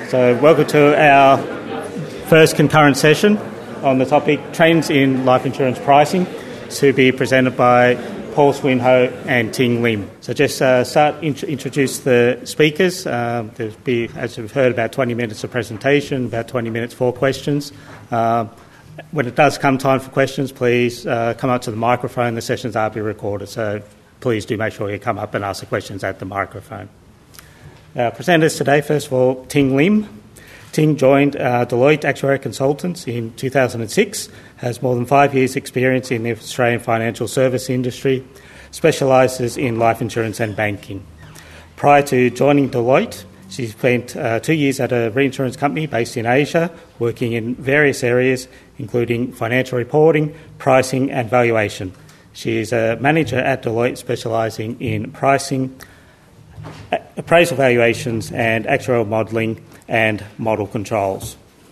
So welcome to our first concurrent session on the topic Trends in Life Insurance Pricing, to be presented by Paul Swinho and Ting Lim. So just introduce the speakers. There'll be, as we've heard, about 20 minutes of presentation, about 20 minutes for questions. When it does come time for questions, please come up to the microphone. The sessions are being recorded, so please do make sure you come up and ask the questions at the microphone. Presenters today, first of all, Ting Lim. Ting joined Deloitte Actuarial Consultants in 2006, has more than 5 years' experience in the Australian financial service industry, specialises in life insurance and banking. Prior to joining Deloitte, she spent 2 years at a reinsurance company based in Asia, working in various areas, including financial reporting, pricing and valuation. She is a manager at Deloitte, specialising in pricing, appraisal valuations and actuarial modelling and model controls.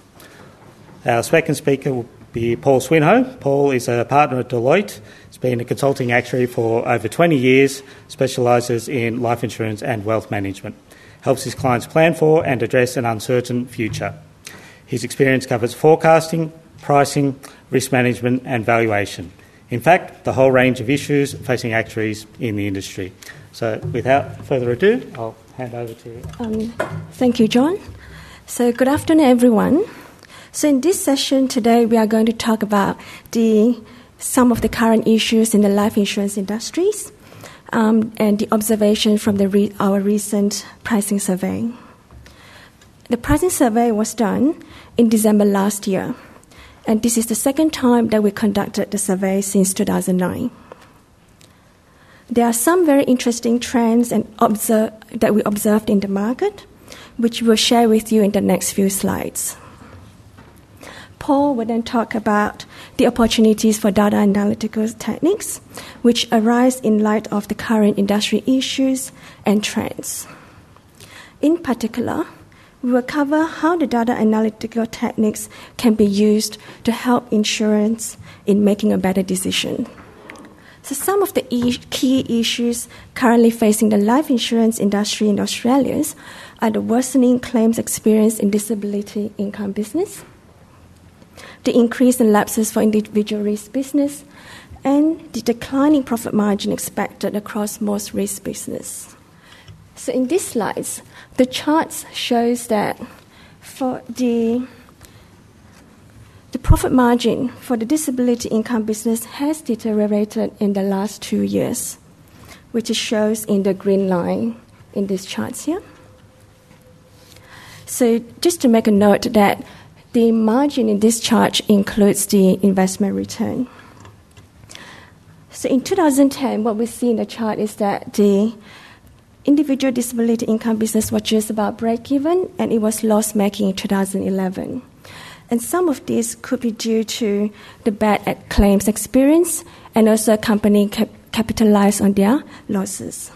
Our second speaker will be Paul Swinho. Paul is a partner at Deloitte. He's been a consulting actuary for over 20 years, specialises in life insurance and wealth management, helps his clients plan for and address an uncertain future. His experience covers forecasting, pricing, risk management and valuation. In fact, the whole range of issues facing actuaries in the industry. So without further ado, I'll hand over to you. Thank you, John. So good afternoon, everyone. So in this session today, we are going to talk about some of the current issues in the life insurance industries and the observation from our recent pricing survey. The pricing survey was done in December last year, and this is the second time that we conducted the survey since 2009. There are some very interesting trends that we observed in the market, which we'll share with you in the next few slides. Paul will then talk about the opportunities for data analytical techniques, which arise in light of the current industry issues and trends. In particular, we will cover how the data analytical techniques can be used to help insurance in making a better decision. So some of the key issues currently facing the life insurance industry in Australia are the worsening claims experience in disability income business, the increase in lapses for individual risk business, and the declining profit margin expected across most risk business. So in these slides, the charts shows that for the profit margin for the disability income business has deteriorated in the last 2 years, which shows in the green line in these charts here. So just to make a note that the margin in this chart includes the investment return. So in 2010, what we see in the chart is that the individual disability income business was just about break-even, and it was loss-making in 2011. And some of this could be due to the bad claims experience, and also a company capitalized on their losses.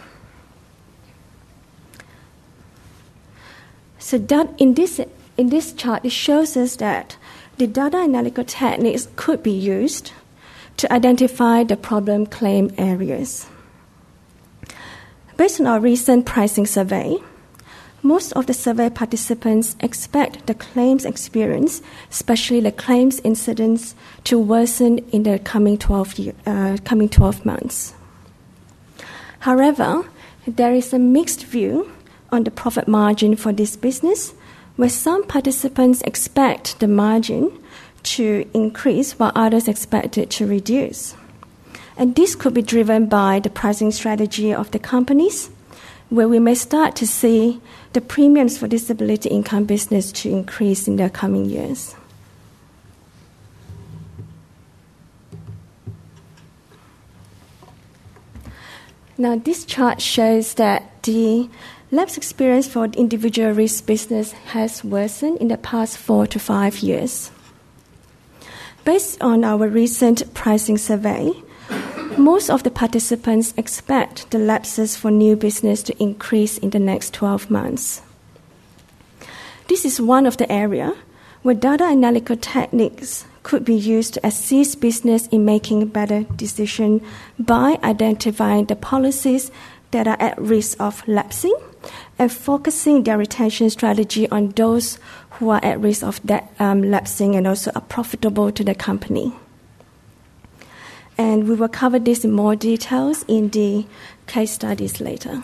So that in this chart, it shows us that the data analytical techniques could be used to identify the problem claim areas. Based on our recent pricing survey, most of the survey participants expect the claims experience, especially the claims incidents, to worsen in the coming 12 months. However, there is a mixed view on the profit margin for this business, where some participants expect the margin to increase while others expect it to reduce. And this could be driven by the pricing strategy of the companies, where we may start to see the premiums for disability income business to increase in the coming years. Now, this chart shows that the lapse experience for the individual risk business has worsened in the past 4 to 5 years. Based on our recent pricing survey, most of the participants expect the lapses for new business to increase in the next 12 months. This is one of the areas where data analytical techniques could be used to assist business in making better decisions by identifying the policies that are at risk of lapsing and focusing their retention strategy on those who are at risk of debt lapsing and also are profitable to the company. And we will cover this in more details in the case studies later.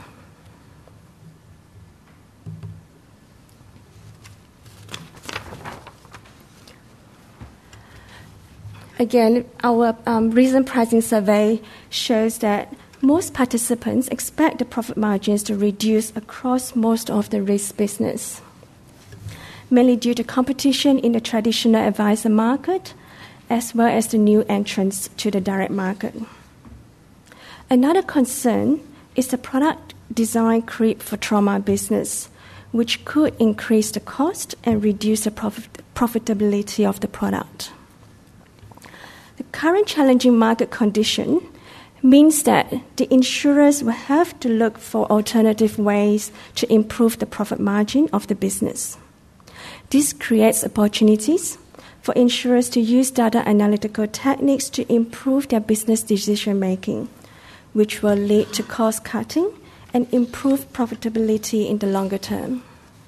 Again, our recent pricing survey shows that most participants expect the profit margins to reduce across most of the risk business, mainly due to competition in the traditional advisor market, as well as the new entrants to the direct market. Another concern is the product design creep for trauma business, which could increase the cost and reduce the profitability of the product. The current challenging market condition means that the insurers will have to look for alternative ways to improve the profit margin of the business. This creates opportunities for insurers to use data analytical techniques to improve their business decision-making, which will lead to cost cutting and improve profitability in the longer term.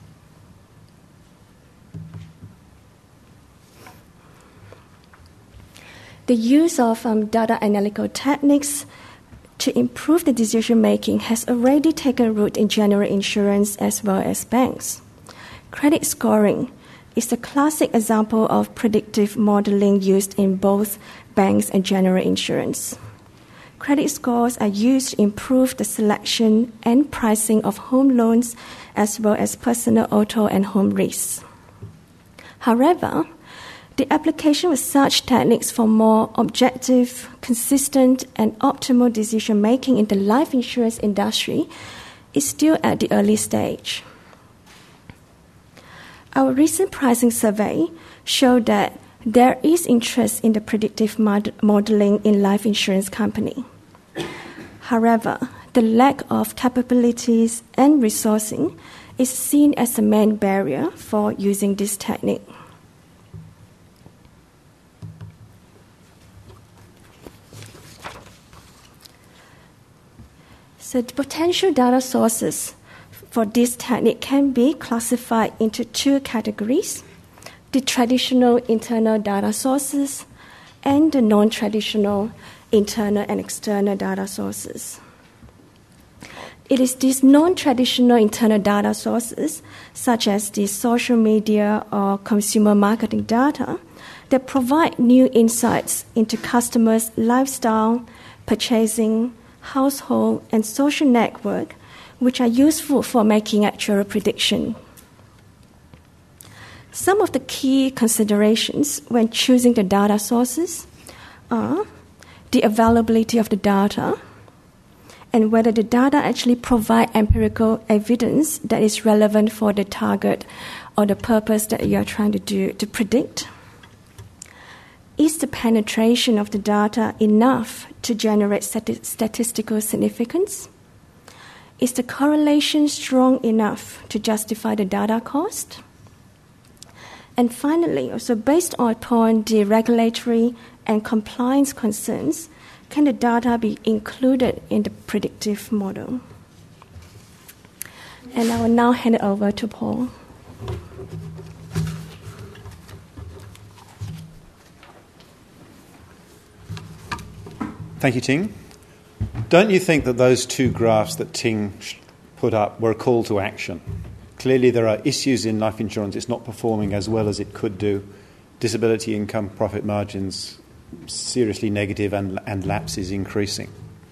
The use of data analytical techniques to improve the decision-making has already taken root in general insurance as well as banks. Credit scoring is the classic example of predictive modeling used in both banks and general insurance. Credit scores are used to improve the selection and pricing of home loans as well as personal auto and home risks. However, the application of such techniques for more objective, consistent, and optimal decision-making in the life insurance industry is still at the early stage. Our recent pricing survey showed that there is interest in the predictive modeling in life insurance company. However, the lack of capabilities and resourcing is seen as the main barrier for using this technique. So the potential data sources for this technique can be classified into two categories: the traditional internal data sources and the non-traditional internal and external data sources. It is these non-traditional internal data sources, such as the social media or consumer marketing data, that provide new insights into customers' lifestyle, purchasing, household, and social network, which are useful for making actual prediction. Some of the key considerations when choosing the data sources are the availability of the data and whether the data actually provide empirical evidence that is relevant for the target or the purpose that you are trying to predict. Is the penetration of the data enough to generate statistical significance? Is the correlation strong enough to justify the data cost? And finally, also based upon the regulatory and compliance concerns, can the data be included in the predictive model? And I will now hand it over to Paul. Thank you, Ting. Don't you think that those two graphs that Ting put up were a call to action? Clearly there are issues in life insurance. It's not performing as well as it could do. Disability income profit margins seriously negative and lapses increasing.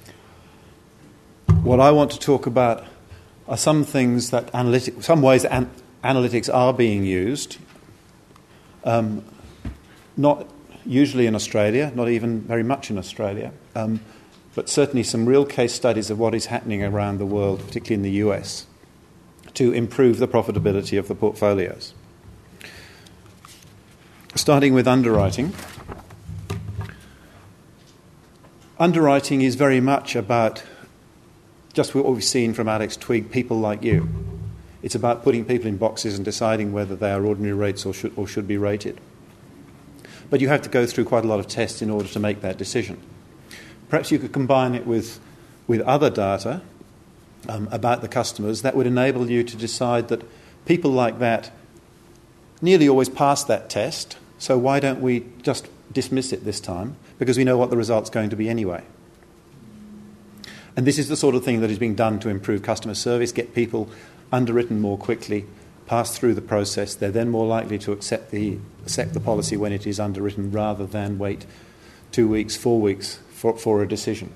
What I want to talk about are some things that some ways analytics are being used, not usually in Australia, not even very much in Australia, but certainly some real case studies of what is happening around the world, particularly in the US, to improve the profitability of the portfolios. Starting with underwriting. Underwriting is very much about just what we've seen from Alex Twigg, people like you. It's about putting people in boxes and deciding whether they are ordinary rates or should be rated. But you have to go through quite a lot of tests in order to make that decision. Perhaps you could combine it with other data about the customers, that would enable you to decide that people like that nearly always pass that test, so why don't we just dismiss it this time, because we know what the result's going to be anyway. And this is the sort of thing that is being done to improve customer service, get people underwritten more quickly, pass through the process. They're then more likely to accept the policy when it is underwritten rather than wait 2 weeks, 4 weeks for a decision.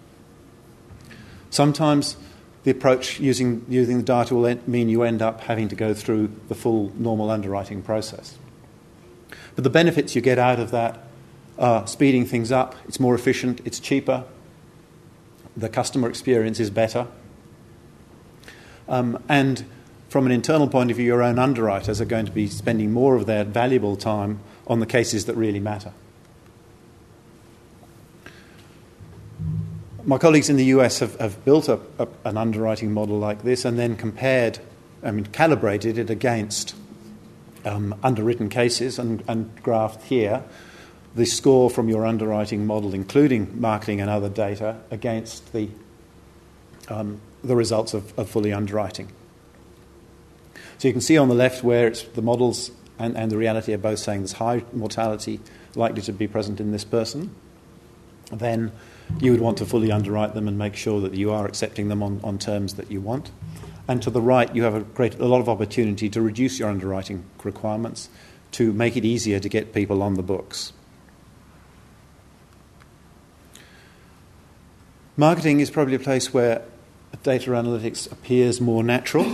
Sometimes the approach using the data will mean you end up having to go through the full normal underwriting process. But the benefits you get out of that are speeding things up, it's more efficient, it's cheaper, the customer experience is better, and from an internal point of view, your own underwriters are going to be spending more of their valuable time on the cases that really matter. My colleagues in the US have built an underwriting model like this and then calibrated it against underwritten cases and graphed here the score from your underwriting model, including marketing and other data, against the results of fully underwriting. So you can see on the left where it's the models and the reality are both saying there's high mortality likely to be present in this person. Then you would want to fully underwrite them and make sure that you are accepting them on terms that you want. And to the right, you have a lot of opportunity to reduce your underwriting requirements to make it easier to get people on the books. Marketing is probably a place where data analytics appears more natural.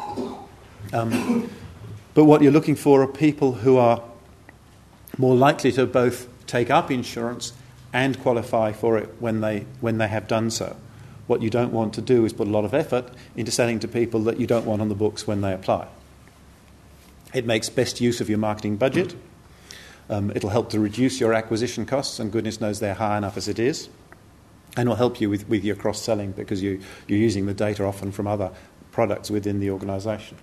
But what you're looking for are people who are more likely to both take up insurance and qualify for it when they have done so. What you don't want to do is put a lot of effort into selling to people that you don't want on the books when they apply. It makes best use of your marketing budget. It'll help to reduce your acquisition costs, and goodness knows they're high enough as it is. And will help you with your cross-selling because you're using the data often from other products within the organisation.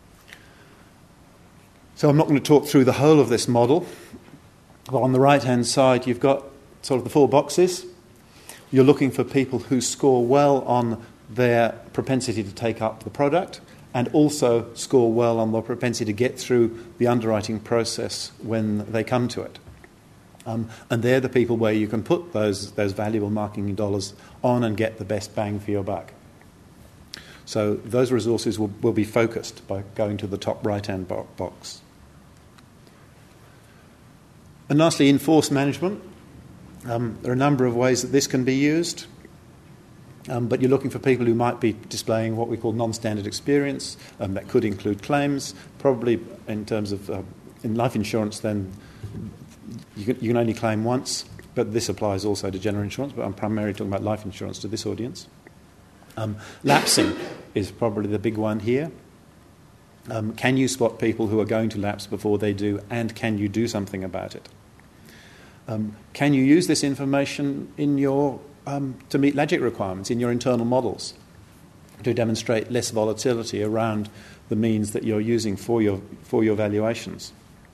So I'm not going to talk through the whole of this model. But on the right-hand side, you've got sort of the 4 boxes. You're looking for people who score well on their propensity to take up the product and also score well on the propensity to get through the underwriting process when they come to it. And they're the people where you can put those valuable marketing dollars on and get the best bang for your buck. So those resources will be focused by going to the top right-hand box. And lastly, enforced management. There are a number of ways that this can be used, but you're looking for people who might be displaying what we call non-standard experience. That could include claims. Probably in terms of in life insurance, then you can only claim once, but this applies also to general insurance, but I'm primarily talking about life insurance to this audience. Lapsing is probably the big one here. Can you spot people who are going to lapse before they do, and can you do something about it? Can you use this information in your to meet logic requirements in your internal models to demonstrate less volatility around the means that you're using for your valuations?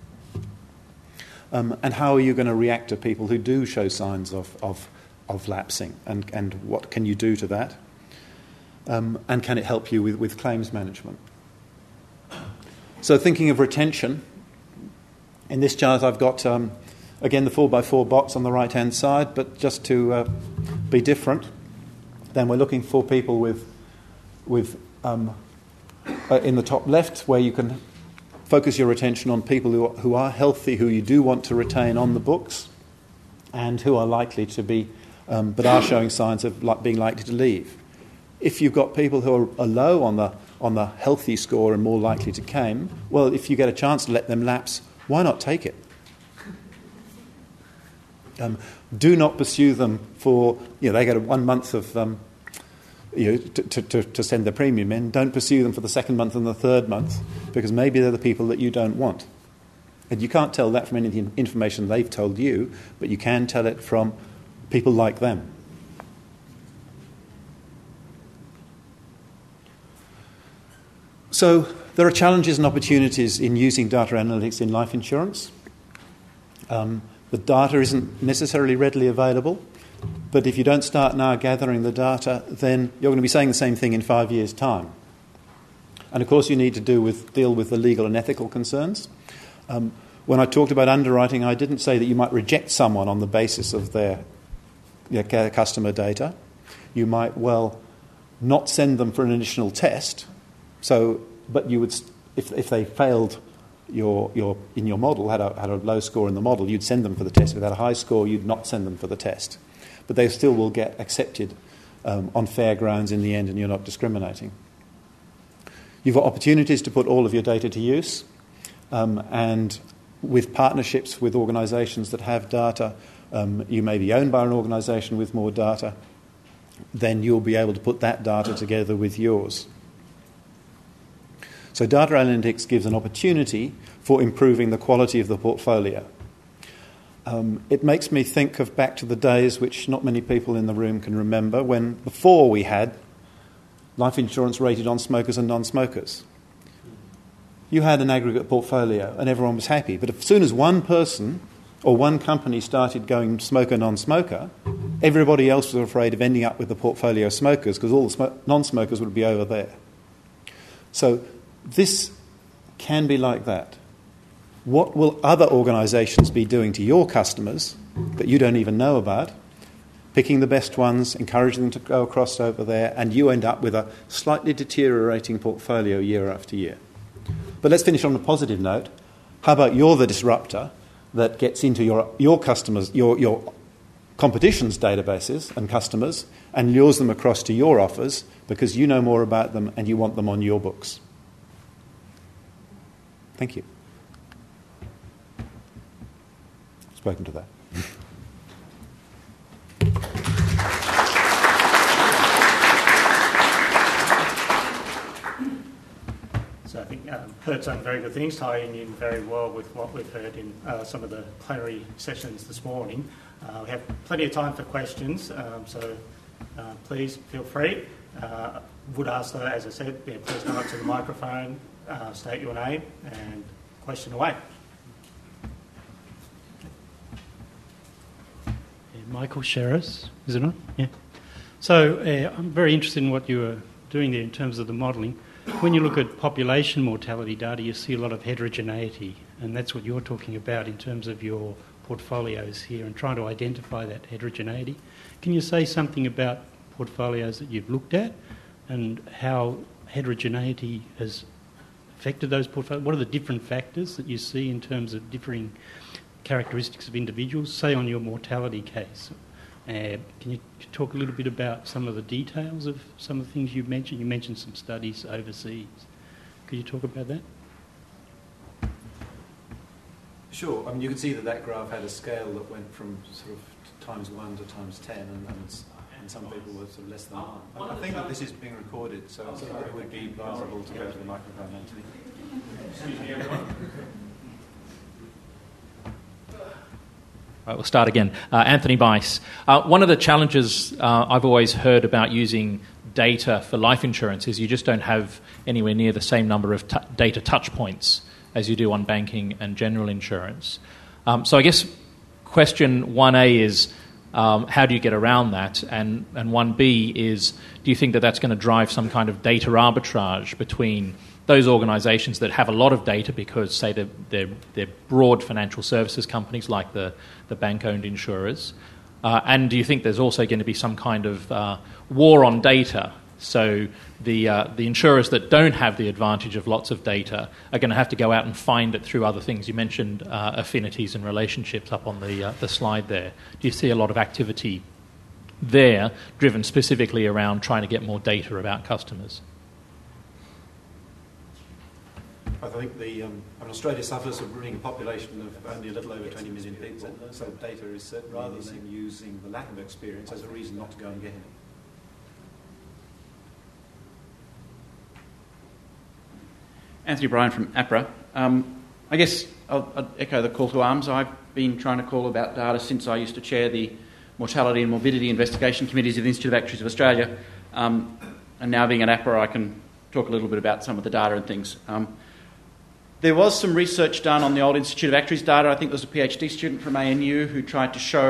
And how are you going to react to people who do show signs of lapsing, and what can you do to that? And can it help you with claims management? So thinking of retention, in this chart I've got, again, the 4x4 box on the right-hand side, but just to be different, then we're looking for people with in the top left, where you can focus your attention on people who are healthy, who you do want to retain on the books, and who are likely to be, but are showing signs of being likely to leave. If you've got people who are low on the healthy score and more likely to claim, well, if you get a chance to let them lapse, why not take it? Do not pursue them for, they get 1 month of, to send their premium in. Don't pursue them for the second month and the third month, because maybe they're the people that you don't want. And you can't tell that from any information they've told you, but you can tell it from people like them. So there are challenges and opportunities in using data analytics in life insurance. The data isn't necessarily readily available, But if you don't start now gathering the data, then you're going to be saying the same thing in 5 years' time. And of course you need to deal with the legal and ethical concerns. When I talked about underwriting, I didn't say that you might reject someone on the basis of their customer data. You might well not send them for an additional test. But you would, if they failed in your model, had a low score in the model, you'd send them for the test. If they had a high score, you'd not send them for the test. But they still will get accepted on fair grounds in the end, and you're not discriminating. You've got opportunities to put all of your data to use, and with partnerships with organisations that have data, you may be owned by an organisation with more data, then you'll be able to put that data together with yours. So data analytics gives an opportunity for improving the quality of the portfolio. It makes me think back to the days which not many people in the room can remember, when before we had life insurance rated on smokers and non-smokers. You had an aggregate portfolio and everyone was happy. But as soon as one person or one company started going smoker, non-smoker, everybody else was afraid of ending up with the portfolio of smokers because all the non-smokers would be over there. So this can be like that. What will other organisations be doing to your customers that you don't even know about? Picking the best ones, encouraging them to go across over there, and you end up with a slightly deteriorating portfolio year after year. But let's finish on a positive note. How about you're the disruptor that gets into your customers, your competition's databases and customers, and lures them across to your offers because you know more about them and you want them on your books. Thank you. Spoken to that. So I think heard some very good things, tying in very well with what we've heard in some of the plenary sessions this morning. We have plenty of time for questions, so please feel free. Would ask, though, as I said, please come up to the microphone, state your name and question away. Michael Sherris, is it on? Yeah. So I'm very interested in what you were doing there in terms of the modelling. When you look at population mortality data, you see a lot of heterogeneity, and that's what you're talking about in terms of your portfolios here and trying to identify that heterogeneity. Can you say something about portfolios that you've looked at and how heterogeneity has affected those portfolios? What are the different factors that you see in terms of differing characteristics of individuals, say on your mortality case? Can you talk a little bit about some of the details of some of the things you've mentioned? You mentioned some studies overseas. Could you talk about that? Sure. I mean, you can see that graph had a scale that went from sort of ×1 to ×10, and some people were sort of less than 1. I think that this is being recorded, so it would be advisable to go to the microphone, Anthony. Excuse me, everyone. Right, we'll start again. Anthony Bice. One of the challenges I've always heard about using data for life insurance is you just don't have anywhere near the same number of data touch points as you do on banking and general insurance. So I guess question 1A is how do you get around that? And 1B is, do you think that that's going to drive some kind of data arbitrage between those organisations that have a lot of data because, say, they're broad financial services companies like the bank-owned insurers? And do you think there's also going to be some kind of war on data? So the insurers that don't have the advantage of lots of data are going to have to go out and find it through other things. You mentioned affinities and relationships up on the slide there. Do you see a lot of activity there driven specifically around trying to get more data about customers? I think Australia suffers from running a population of only a little over 20 million people, so data is certainly rather than using the lack of experience as a reason not to go and get it. Anthony Bryan from APRA. I guess I'll echo the call to arms. I've been trying to call about data since I used to chair the Mortality and Morbidity Investigation Committees of the Institute of Actuaries of Australia. And now being at APRA, I can talk a little bit about some of the data and things. There was some research done on the old Institute of Actuaries data. I think there was a PhD student from ANU who tried to show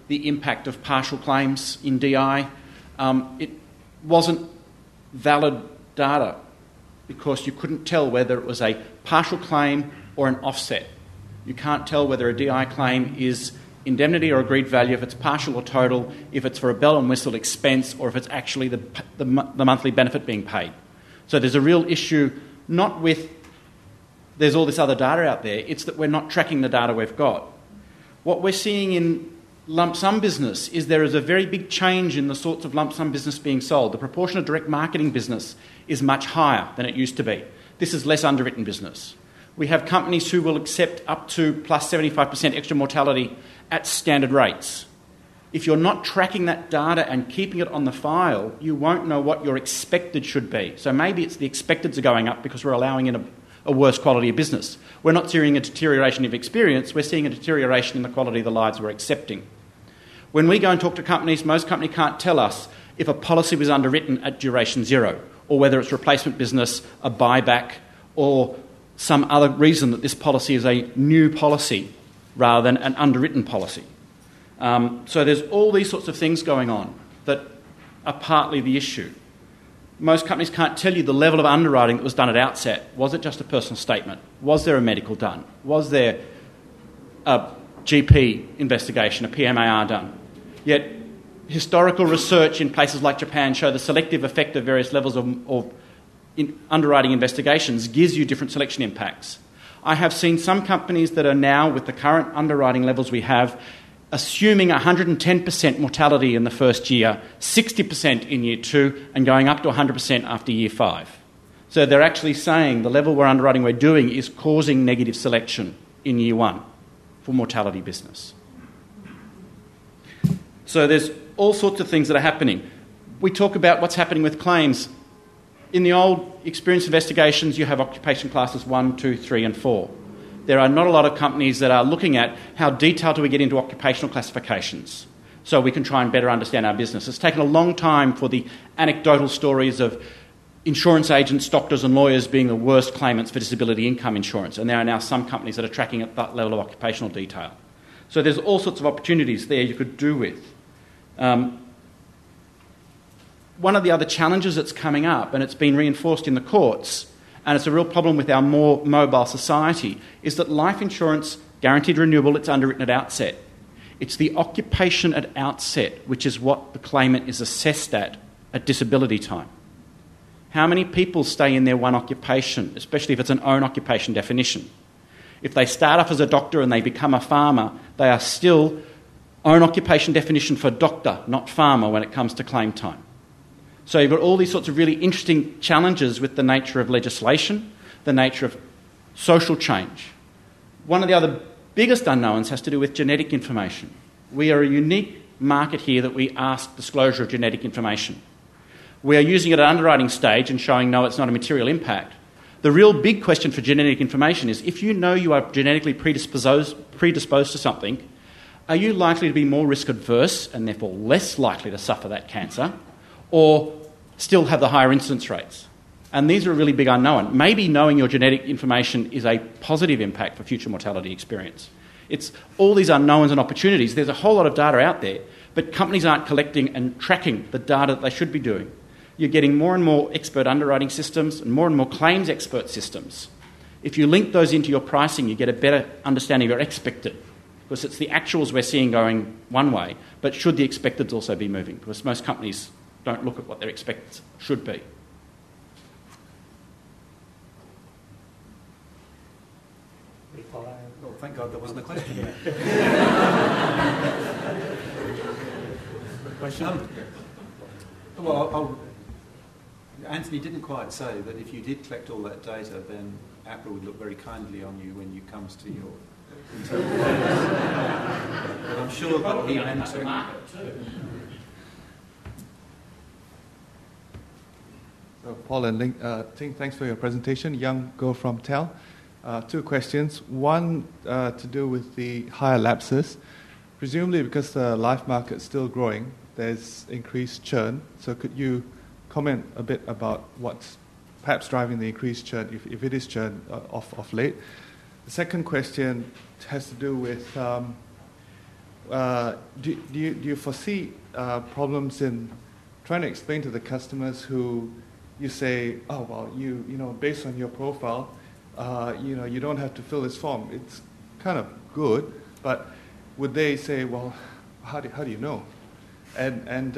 the impact of partial claims in DI. It wasn't valid data because you couldn't tell whether it was a partial claim or an offset. You can't tell whether a DI claim is indemnity or agreed value, if it's partial or total, if it's for a bell and whistle expense, or if it's actually the monthly benefit being paid. So there's a real issue, not with there's all this other data out there, it's that we're not tracking the data we've got. What we're seeing in lump sum business is there is a very big change in the sorts of lump sum business being sold. The proportion of direct marketing business is much higher than it used to be. This is less underwritten business. We have companies who will accept up to plus 75% extra mortality at standard rates. If you're not tracking that data and keeping it on the file, you won't know what your expected should be. So maybe it's the expecteds are going up because we're allowing in a worse quality of business. We're not seeing a deterioration of experience, we're seeing a deterioration in the quality of the lives we're accepting. When we go and talk to companies, most companies can't tell us if a policy was underwritten at duration 0, or whether it's replacement business, a buyback, or some other reason that this policy is a new policy rather than an underwritten policy. So there's all these sorts of things going on that are partly the issue. Most companies can't tell you the level of underwriting that was done at outset. Was it just a personal statement? Was there a medical done? Was there a GP investigation, a PMAR done? Yet historical research in places like Japan show the selective effect of various levels of underwriting investigations gives you different selection impacts. I have seen some companies that are now, with the current underwriting levels we have, assuming 110% mortality in the first year, 60% in year 2, and going up to 100% after year 5. So they're actually saying the level we're underwriting we're doing is causing negative selection in year 1 for mortality business. So there's all sorts of things that are happening. We talk about what's happening with claims. In the old experience investigations, you have occupation classes 1, 2, 3 and 4. There are not a lot of companies that are looking at how detailed do we get into occupational classifications so we can try and better understand our business. It's taken a long time for the anecdotal stories of insurance agents, doctors and lawyers being the worst claimants for disability income insurance, and there are now some companies that are tracking at that level of occupational detail. So there's all sorts of opportunities there you could do with. One of the other challenges that's coming up, and it's been reinforced in the courts, and it's a real problem with our more mobile society, is that life insurance, guaranteed renewable, it's underwritten at outset. It's the occupation at outset, which is what the claimant is assessed at disability time. How many people stay in their one occupation, especially if it's an own occupation definition? If they start off as a doctor and they become a farmer, they are still own occupation definition for doctor, not farmer, when it comes to claim time. So you've got all these sorts of really interesting challenges with the nature of legislation, the nature of social change. One of the other biggest unknowns has to do with genetic information. We are a unique market here that we ask disclosure of genetic information. We are using it at underwriting stage and showing no, it's not a material impact. The real big question for genetic information is if you know you are genetically predisposed to something, are you likely to be more risk adverse and therefore less likely to suffer that cancer, or still have the higher incidence rates? And these are a really big unknown. Maybe knowing your genetic information is a positive impact for future mortality experience. It's all these unknowns and opportunities. There's a whole lot of data out there, but companies aren't collecting and tracking the data that they should be doing. You're getting more and more expert underwriting systems and more claims expert systems. If you link those into your pricing, you get a better understanding of your expected, because it's the actuals we're seeing going one way, but should the expecteds also be moving? Because most companies don't look at what their expects should be. Oh, thank God there wasn't a question. Question? Anthony didn't quite say that if you did collect all that data, then APRA would look very kindly on you when it comes to your interpretations. But I'm sure that he meant to. So Paul and Ting, thanks for your presentation. Young Go from TEL. 2 questions. One to do with the higher lapses. Presumably because the life market is still growing, there's increased churn. So could you comment a bit about what's perhaps driving the increased churn, if it is churn of late? The second question has to do with do you foresee problems in trying to explain to the customers who you say, oh, well, you know, based on your profile, you don't have to fill this form. It's kind of good, but would they say, well, how do you know? And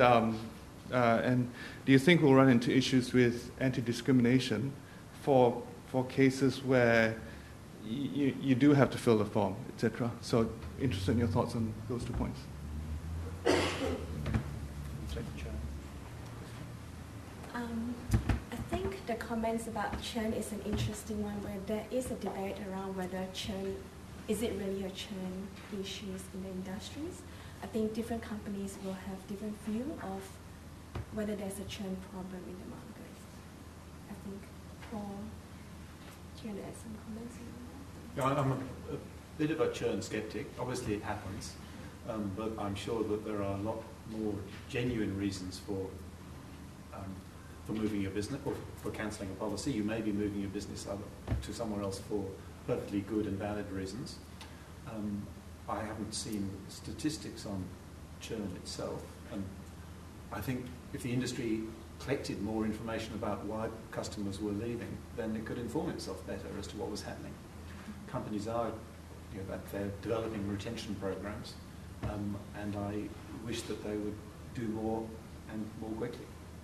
do you think we'll run into issues with anti-discrimination for cases where you do have to fill the form, etc.? So interested in your thoughts on those 2 points. I think the comments about churn is an interesting one, where there is a debate around whether churn, is it really a churn issues in the industries? I think different companies will have different view of whether there's a churn problem in the market. I think Paul, do you want to add some comments on that? Yeah, I'm a bit of a churn skeptic. Obviously it happens, but I'm sure that there are a lot more genuine reasons for moving your business or for cancelling a policy. You may be moving your business to somewhere else for perfectly good and valid reasons. I haven't seen statistics on churn itself, and I think if the industry collected more information about why customers were leaving, then it could inform itself better as to what was happening. Companies are, they're developing retention programs, and I wish that they would do more and more quickly.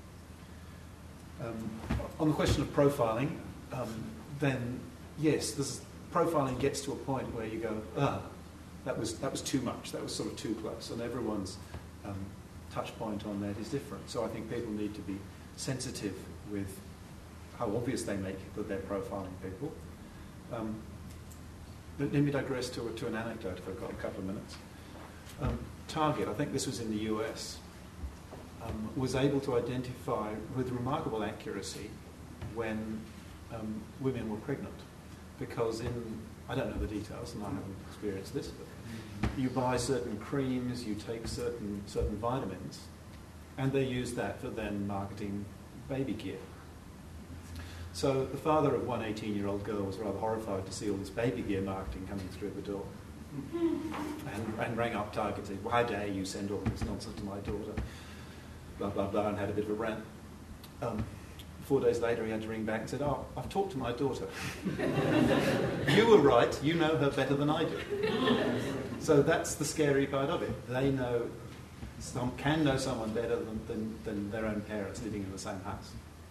On the question of profiling, then yes, profiling gets to a point where you go, that was too much, that was sort of too close, and everyone's touch point on that is different. So I think people need to be sensitive with how obvious they make that they're profiling people. But let me digress to an anecdote if I've got a couple of minutes. Target, I think this was in the US, was able to identify with remarkable accuracy when women were pregnant, because I don't know the details and I haven't experienced this, but you buy certain creams, you take certain vitamins, and they use that for then marketing baby gear. So the father of one 18-year-old girl was rather horrified to see all this baby gear marketing coming through the door, and rang up Target and said, well, how dare you send all this nonsense to my daughter, blah, blah, blah, and had a bit of a rant. 4 days later, he had to ring back and said, oh, I've talked to my daughter. You were right, you know her better than I do. So that's the scary part of it. They can know someone better than their own parents living in the same house.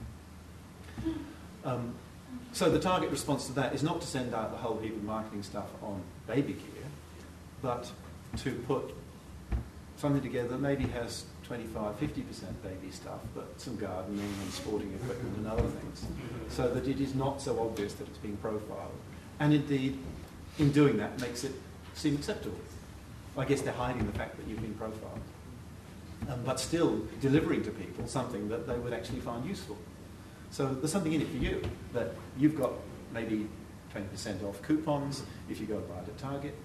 So the Target response to that is not to send out the whole heap of marketing stuff on baby gear, but to put something together that maybe has 25-50% baby stuff, but some gardening and sporting equipment and other things, so that it is not so obvious that it's being profiled. And indeed, in doing that, makes it seem acceptable. I guess they're hiding the fact that you've been profiled, but still delivering to people something that they would actually find useful. So there's something in it for you, that you've got maybe 20% off coupons if you go and buy it at Target,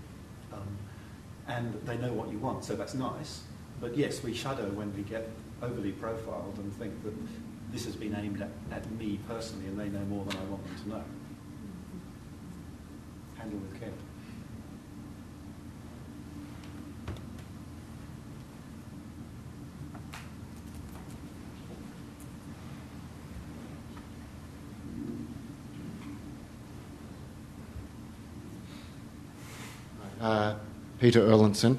and they know what you want, so that's nice. But yes, we shudder when we get overly profiled and think that this has been aimed at me personally and they know more than I want them to know. Handle with care. Peter Erlandson.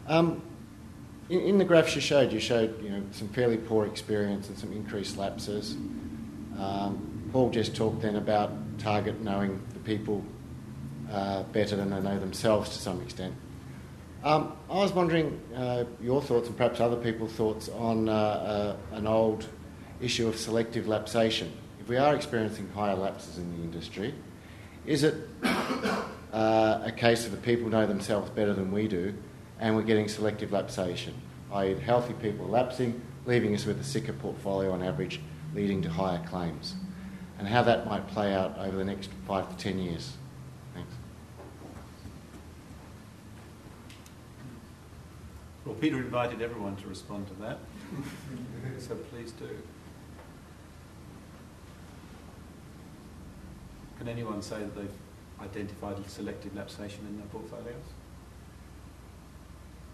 In the graphs you showed some fairly poor experience and some increased lapses. Paul just talked then about Target knowing the people better than they know themselves to some extent. I was wondering your thoughts and perhaps other people's thoughts on an old issue of selective lapsation. If we are experiencing higher lapses in the industry, is it a case of the people know themselves better than we do, and we're getting selective lapsation, i.e. healthy people lapsing, leaving us with a sicker portfolio on average, leading to higher claims, and how that might play out over the next 5 to 10 years. Thanks. Well, Peter invited everyone to respond to that, so please do. Can anyone say that they've identified selective lapsation in their portfolios?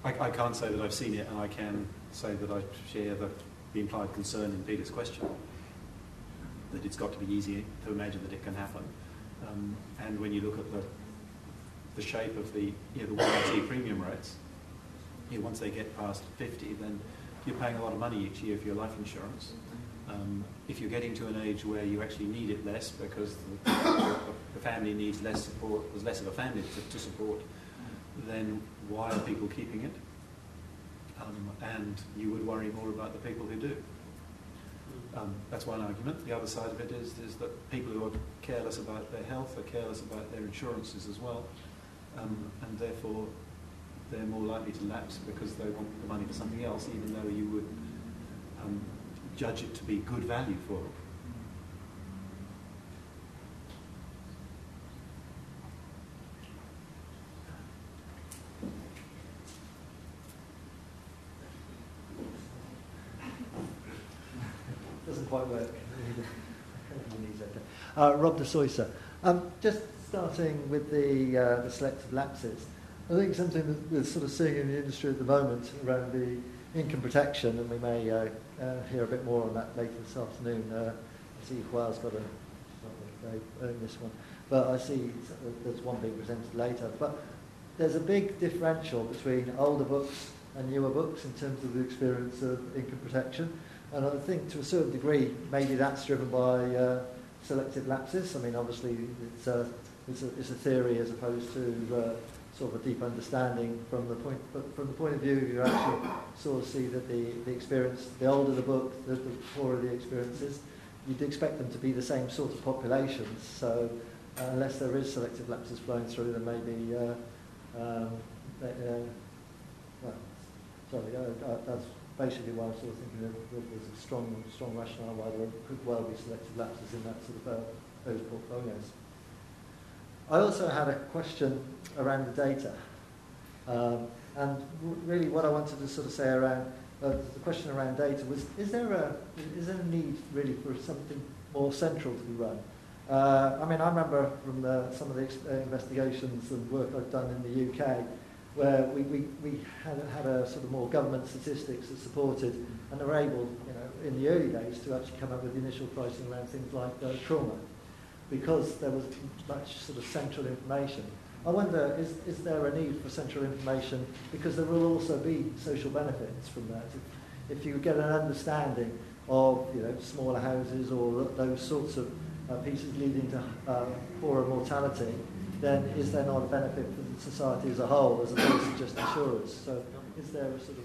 I can't say that I've seen it, and I can say that I share the implied concern in Peter's question, that it's got to be easy to imagine that it can happen. And when you look at the shape of the warranty premium rates, once they get past 50, then you're paying a lot of money each year for your life insurance. If you're getting to an age where you actually need it less because the family needs less support, there's less of a family to support, then why are people keeping it? And you would worry more about the people who do. That's one argument. The other side of it is that people who are careless about their health are careless about their insurances as well, and therefore they're more likely to lapse because they want the money for something else, even though you would judge it to be good value for them. Doesn't quite work. Rob de Soysa. Just starting with the selective lapses, I think something that we're sort of seeing in the industry at the moment around the income protection, and we may hear a bit more on that later this afternoon. I see Hua's got a earn this one, but I see there's one being presented later. But there's a big differential between older books and newer books in terms of the experience of income protection. And I think to a certain degree, maybe that's driven by selective lapses. I mean, obviously, it's a theory as opposed to sort of a deep understanding from the point of view. You actually sort of see that the experience, the older the book, the poorer the experiences. You'd expect them to be the same sort of populations. So unless there is selective lapses flowing through, then maybe that's basically why I'm sort of thinking that there's a strong rationale why there could well be selective lapses in that sort of those portfolios. I also had a question around the data, and really what I wanted to sort of say around the question around data was: is there a need really for something more central to be run? I mean, I remember from some of the investigations and work I've done in the UK, where we had a sort of more government statistics that supported, and they were able, in the early days, to actually come up with the initial pricing around things like trauma, because there was much sort of central information. I wonder, is there a need for central information, because there will also be social benefits from that. If you get an understanding of smaller houses or those sorts of pieces leading to poorer mortality, then is there not a benefit for the society as a whole as opposed to just insurers? So is there a sort of...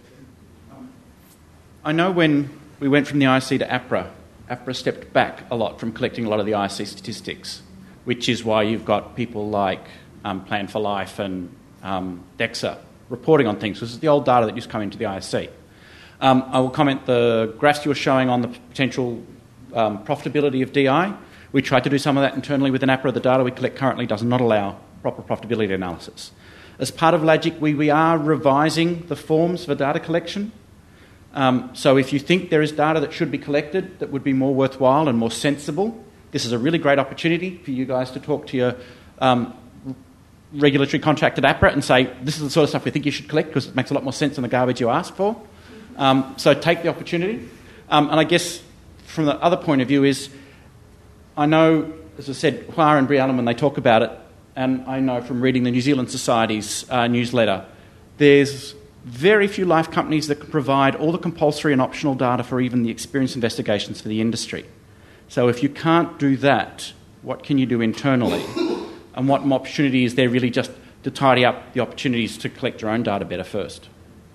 I know when we went from the IC to APRA stepped back a lot from collecting a lot of the IC statistics, which is why you've got people like Plan for Life and DEXA reporting on things. This is the old data that used to come into the IC. I will comment the graphs you were showing on the potential profitability of DI. We tried to do some of that internally within APRA. The data we collect currently does not allow proper profitability analysis. As part of LAGIC, we are revising the forms for data collection. So if you think there is data that should be collected that would be more worthwhile and more sensible, this is a really great opportunity for you guys to talk to your regulatory contract at APRA and say, this is the sort of stuff we think you should collect because it makes a lot more sense than the garbage you ask for. So take the opportunity. And I guess from the other point of view is, I know, as I said, Hua and Brie Allen, when they talk about it, and I know from reading the New Zealand Society's newsletter, there's very few life companies that can provide all the compulsory and optional data for even the experience investigations for the industry. So if you can't do that, what can you do internally? And what opportunity is there really just to tidy up the opportunities to collect your own data better first?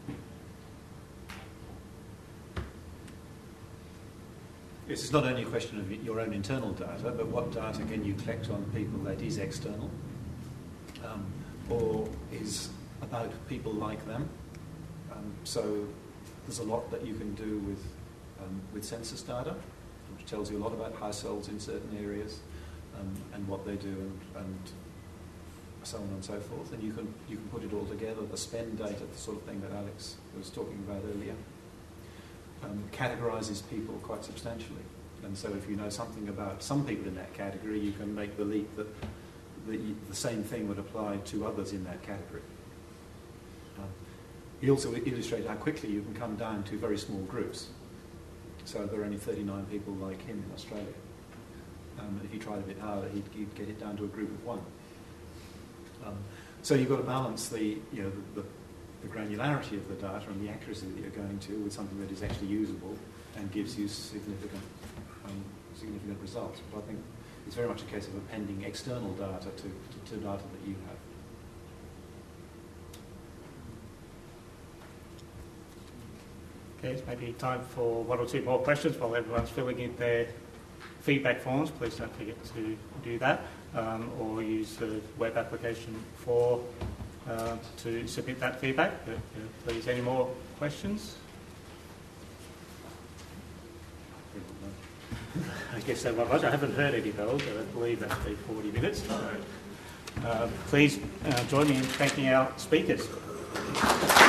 Yes, it's not only a question of your own internal data, but what data can you collect on people that is external or is about people like them. So there's a lot that you can do with census data, which tells you a lot about households in certain areas and what they do and so on and so forth. And you can put it all together. The spend data, the sort of thing that Alex was talking about earlier, categorises people quite substantially. And so if you know something about some people in that category, you can make the leap that the same thing would apply to others in that category. He also illustrated how quickly you can come down to very small groups. So there are only 39 people like him in Australia. If he tried a bit harder, he'd get it down to a group of 1. So you've got to balance the granularity of the data and the accuracy that you're going to with something that is actually usable and gives you significant results. But I think it's very much a case of appending external data to data that you have. Okay, it's maybe time for 1 or 2 more questions while everyone's filling in their feedback forms. Please don't forget to do that, or use the web application to submit that feedback. But, please, any more questions? I guess that was. I haven't heard any bells, but I believe that's been 40 minutes. So, please join me in thanking our speakers.